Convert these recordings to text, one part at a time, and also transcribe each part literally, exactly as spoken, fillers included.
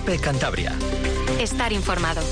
COPE Cantabria. Estar informado.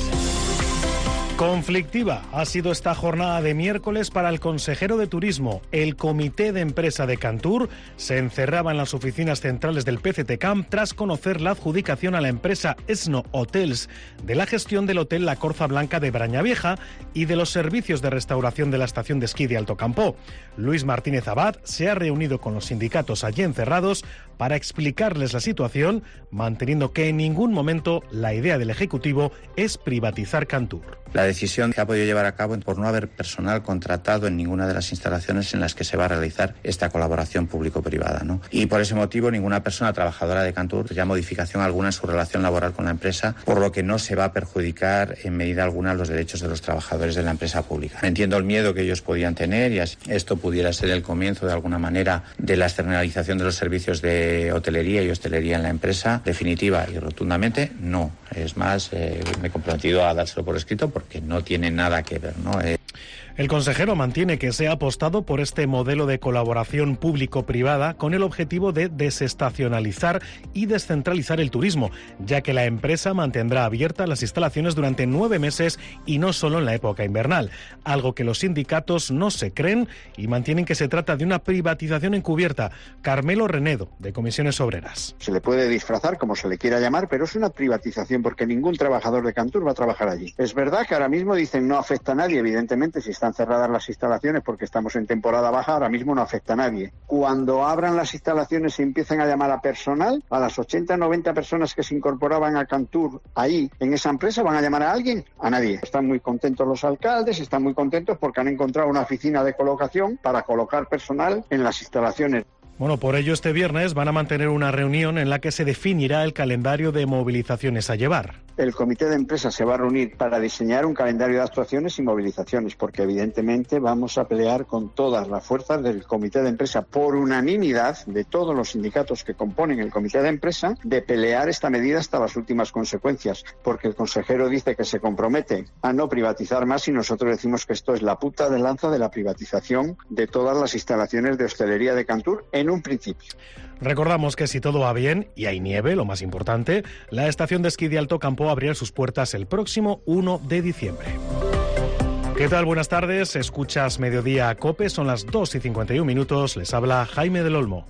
Conflictiva ha sido esta jornada de miércoles para el consejero de Turismo. El comité de empresa de Cantur se encerraba en las oficinas centrales del P C T Camp tras conocer la adjudicación a la empresa Esno Hotels de la gestión del hotel La Corza Blanca de Brañavieja y de los servicios de restauración de la estación de esquí de Alto Campó. Luis Martínez Abad se ha reunido con los sindicatos allí encerrados para explicarles la situación, manteniendo que en ningún momento la idea del Ejecutivo es privatizar Cantur. La decisión que ha podido llevar a cabo por no haber personal contratado en ninguna de las instalaciones en las que se va a realizar esta colaboración público-privada, ¿no? Y por ese motivo ninguna persona trabajadora de Cantur ya modificación alguna en su relación laboral con la empresa, por lo que no se va a perjudicar en medida alguna los derechos de los trabajadores de la empresa pública. Entiendo el miedo que ellos podían tener y así esto pudiera ser el comienzo de alguna manera de la externalización de los servicios de hotelería y hostelería en la empresa. Definitiva y rotundamente no. Es más, eh, me he comprometido a dárselo por escrito porque no tiene nada que ver, ¿no? Eh... El consejero mantiene que se ha apostado por este modelo de colaboración público-privada con el objetivo de desestacionalizar y descentralizar el turismo, ya que la empresa mantendrá abiertas las instalaciones durante nueve meses y no solo en la época invernal, algo que los sindicatos no se creen y mantienen que se trata de una privatización encubierta. Carmelo Renedo, de Comisiones Obreras. Se le puede disfrazar como se le quiera llamar, pero es una privatización porque ningún trabajador de Cantur va a trabajar allí. Es verdad que ahora mismo dicen no afecta a nadie, evidentemente si están cerradas las instalaciones porque estamos en temporada baja, ahora mismo no afecta a nadie. Cuando abran las instalaciones y empiecen a llamar a personal, a las ochenta, noventa personas que se incorporaban a Cantur ahí, en esa empresa, ¿van a llamar a alguien? A nadie. Están muy contentos los alcaldes, están muy contentos porque han encontrado una oficina de colocación para colocar personal en las instalaciones. Bueno, por ello este viernes van a mantener una reunión en la que se definirá el calendario de movilizaciones a llevar. El comité de empresa se va a reunir para diseñar un calendario de actuaciones y movilizaciones, porque evidentemente vamos a pelear con todas las fuerzas del comité de empresa por unanimidad de todos los sindicatos que componen el comité de empresa de pelear esta medida hasta las últimas consecuencias, porque el consejero dice que se compromete a no privatizar más y nosotros decimos que esto es la punta de lanza de la privatización de todas las instalaciones de hostelería de Cantur en un principio. Recordamos que si todo va bien y hay nieve, lo más importante, la estación de esquí de Alto Campó abrirá sus puertas el próximo uno de diciembre. ¿Qué tal? Buenas tardes. Escuchas Mediodía COPE, son las dos y cincuenta y un minutos. Les habla Jaime del Olmo.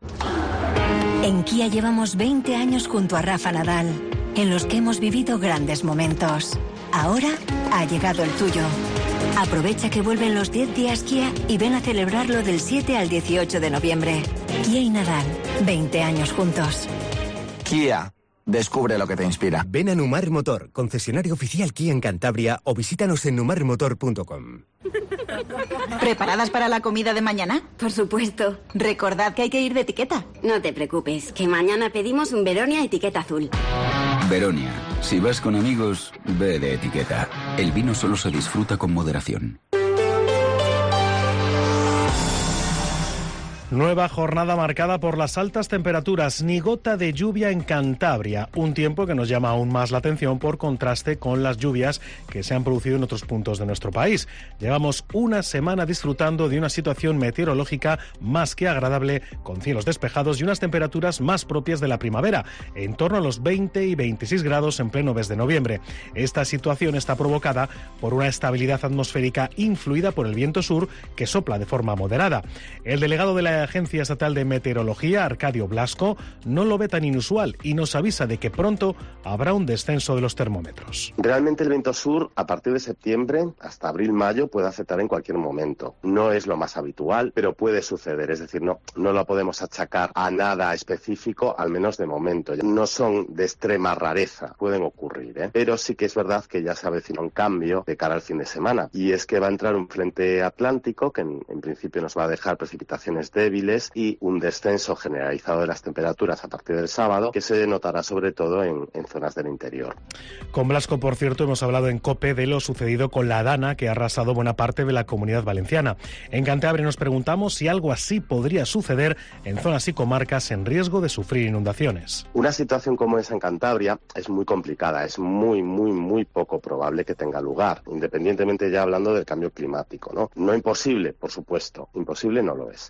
En Kia llevamos veinte años junto a Rafa Nadal, en los que hemos vivido grandes momentos. Ahora ha llegado el tuyo. Aprovecha que vuelven los diez días Kia y ven a celebrarlo del siete al dieciocho de noviembre. Kia y Nadal, veinte años juntos. Kia, descubre lo que te inspira. Ven a Numar Motor, concesionario oficial Kia en Cantabria, o visítanos en numar motor punto com. ¿Preparadas para la comida de mañana? Por supuesto. Recordad que hay que ir de etiqueta. No te preocupes, que mañana pedimos un Veronia etiqueta azul. Veronia, si vas con amigos, ve de etiqueta. El vino solo se disfruta con moderación. Nueva jornada marcada por las altas temperaturas, ni gota de lluvia en Cantabria, un tiempo que nos llama aún más la atención por contraste con las lluvias que se han producido en otros puntos de nuestro país. Llevamos una semana disfrutando de una situación meteorológica más que agradable, con cielos despejados y unas temperaturas más propias de la primavera, en torno a los veinte y veintiséis grados en pleno mes de noviembre. Esta situación está provocada por una estabilidad atmosférica influida por el viento sur que sopla de forma moderada. El delegado de la Agencia Estatal de Meteorología, Arcadio Blasco, no lo ve tan inusual y nos avisa de que pronto habrá un descenso de los termómetros. Realmente el viento sur, a partir de septiembre hasta abril-mayo, puede afectar en cualquier momento. No es lo más habitual, pero puede suceder. Es decir, no, no lo podemos achacar a nada específico, al menos de momento. No son de extrema rareza, pueden ocurrir, ¿eh? Pero sí que es verdad que ya se avecina un cambio de cara al fin de semana. Y es que va a entrar un frente atlántico que en, en principio nos va a dejar precipitaciones débiles y un descenso generalizado de las temperaturas a partir del sábado, que se notará sobre todo en, en zonas del interior. Con Blasco, por cierto, hemos hablado en COPE de lo sucedido con la Dana, que ha arrasado buena parte de la Comunidad Valenciana. En Cantabria nos preguntamos si algo así podría suceder en zonas y comarcas en riesgo de sufrir inundaciones. Una situación como esa en Cantabria es muy complicada, es muy, muy, muy poco probable que tenga lugar, independientemente ya hablando del cambio climático, ¿no? No imposible, por supuesto, imposible no lo es, pero es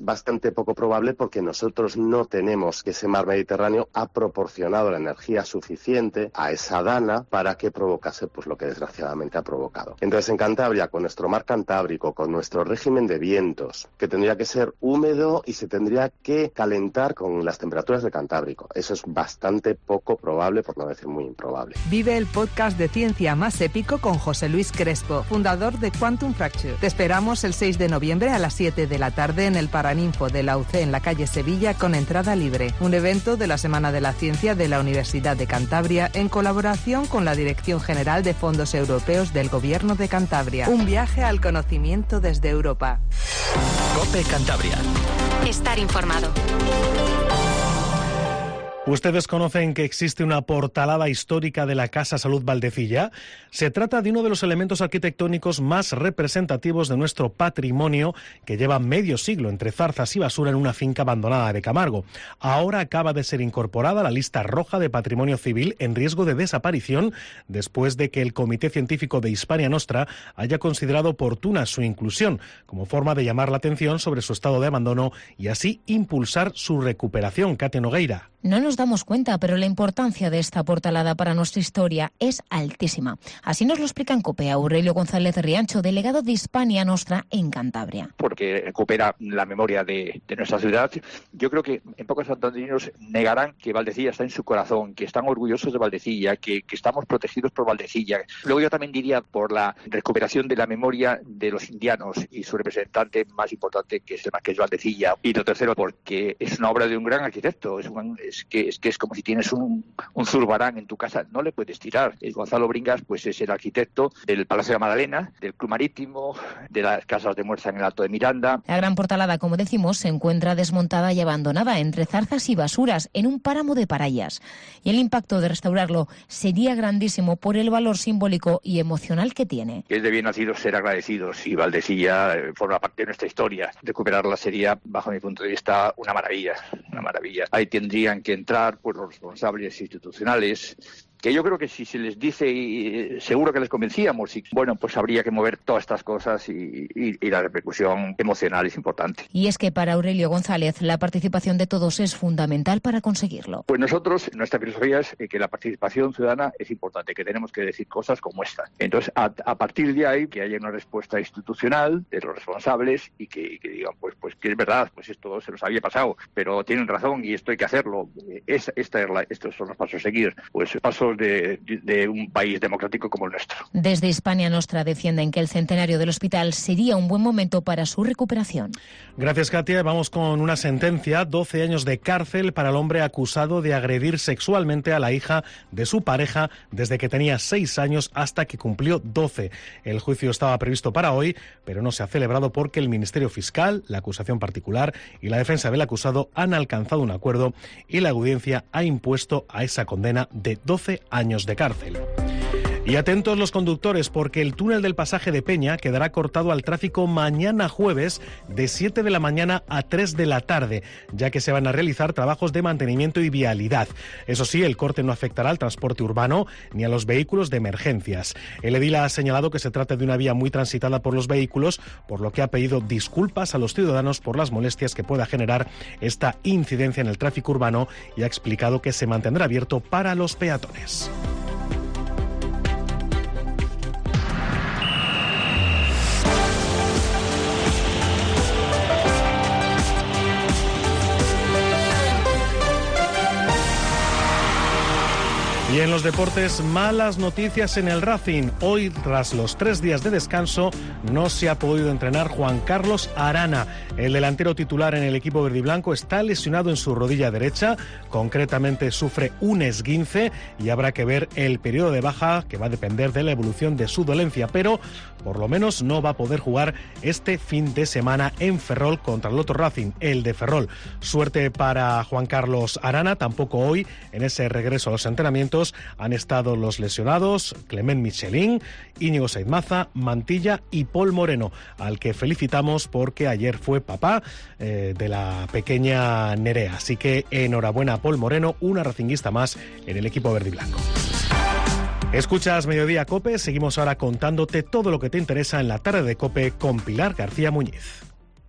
bastante poco probable porque nosotros no tenemos que ese mar Mediterráneo ha proporcionado la energía suficiente a esa dana para que provocase pues lo que desgraciadamente ha provocado. Entonces en Cantabria, con nuestro mar Cantábrico, con nuestro régimen de vientos, que tendría que ser húmedo y se tendría que calentar con las temperaturas de Cantábrico, eso es bastante poco probable, por no decir muy improbable. Vive el podcast de ciencia más épico con José Luis Crespo, fundador de Quantum Fracture. Te esperamos el seis de noviembre a las siete de la tarde en el Paraninfo de la U C en la calle Sevilla con entrada libre. Un evento de la Semana de la Ciencia de la Universidad de Cantabria en colaboración con la Dirección General de Fondos Europeos del Gobierno de Cantabria. Un viaje al conocimiento desde Europa. COPE Cantabria. Estar informado. ¿Ustedes conocen que existe una portalada histórica de la Casa Salud Valdecilla? Se trata de uno de los elementos arquitectónicos más representativos de nuestro patrimonio, que lleva medio siglo entre zarzas y basura en una finca abandonada de Camargo. Ahora acaba de ser incorporada a la lista roja de patrimonio civil en riesgo de desaparición, después de que el Comité Científico de Hispania Nostra haya considerado oportuna su inclusión, como forma de llamar la atención sobre su estado de abandono y así impulsar su recuperación. Katia Nogueira. No nos damos cuenta, pero la importancia de esta portalada para nuestra historia es altísima. Así nos lo explica en COPE Aurelio González Riancho, delegado de Hispania Nostra en Cantabria. Porque recupera la memoria de, de nuestra ciudad. Yo creo que en pocos santanderinos negarán que Valdecilla está en su corazón, que están orgullosos de Valdecilla, que, que estamos protegidos por Valdecilla. Luego yo también diría por la recuperación de la memoria de los indianos y su representante más importante, que es el Marqués Valdecilla. Y lo tercero, porque es una obra de un gran arquitecto, es un Es que, es que es como si tienes un, un zurbarán en tu casa, no le puedes tirar. El Gonzalo Bringas pues es el arquitecto del Palacio de la Magdalena, del Club Marítimo, de las casas de Muerza en el Alto de Miranda. La gran portalada, como decimos, se encuentra desmontada y abandonada entre zarzas y basuras en un páramo de Parayas. Y el impacto de restaurarlo sería grandísimo por el valor simbólico y emocional que tiene. Es de bien nacidos ser agradecidos y Valdecilla eh, forma parte de nuestra historia. Recuperarla sería, bajo mi punto de vista, una maravilla, una maravilla. Ahí tendrían que entrar pues, los responsables institucionales, que yo creo que si se les dice, y seguro que les convencíamos, y bueno, pues habría que mover todas estas cosas y, y, y la repercusión emocional es importante. Y es que para Aurelio González la participación de todos es fundamental para conseguirlo. Pues nosotros, nuestra filosofía es que la participación ciudadana es importante, que tenemos que decir cosas como esta. Entonces, a, a partir de ahí, que haya una respuesta institucional de los responsables y que, y que digan, pues, pues que es verdad, pues esto se nos había pasado, pero tienen razón y esto hay que hacerlo. Es, esta es la, estos son los pasos a seguir. Pues pasos De, de un país democrático como el nuestro. Desde Hispania Nostra defienden que el centenario del hospital sería un buen momento para su recuperación. Gracias, Katia. Vamos con una sentencia, doce años de cárcel para el hombre acusado de agredir sexualmente a la hija de su pareja desde que tenía seis años hasta que cumplió doce. El juicio estaba previsto para hoy, pero no se ha celebrado porque el Ministerio Fiscal, la acusación particular y la defensa del acusado han alcanzado un acuerdo y la audiencia ha impuesto a esa condena de doce años de cárcel. Y atentos los conductores, porque el túnel del pasaje de Peña quedará cortado al tráfico mañana jueves de siete de la mañana a tres de la tarde, ya que se van a realizar trabajos de mantenimiento y vialidad. Eso sí, el corte no afectará al transporte urbano ni a los vehículos de emergencias. El edil ha señalado que se trata de una vía muy transitada por los vehículos, por lo que ha pedido disculpas a los ciudadanos por las molestias que pueda generar esta incidencia en el tráfico urbano y ha explicado que se mantendrá abierto para los peatones. Y en los deportes, malas noticias en el Racing. Hoy, tras los tres días de descanso, no se ha podido entrenar Juan Carlos Arana. El delantero titular en el equipo verdiblanco está lesionado en su rodilla derecha, concretamente sufre un esguince y habrá que ver el periodo de baja, que va a depender de la evolución de su dolencia, pero por lo menos no va a poder jugar este fin de semana en Ferrol contra el otro Racing, el de Ferrol. Suerte para Juan Carlos Arana, tampoco hoy en ese regreso a los entrenamientos han estado los lesionados Clement Michelin, Íñigo Saidmaza, Mantilla y Paul Moreno, al que felicitamos porque ayer fue papá eh, de la pequeña Nerea. Así que enhorabuena a Paul Moreno, una racinguista más en el equipo verdiblanco. Escuchas Mediodía COPE, seguimos ahora contándote todo lo que te interesa en la tarde de COPE con Pilar García Muñiz.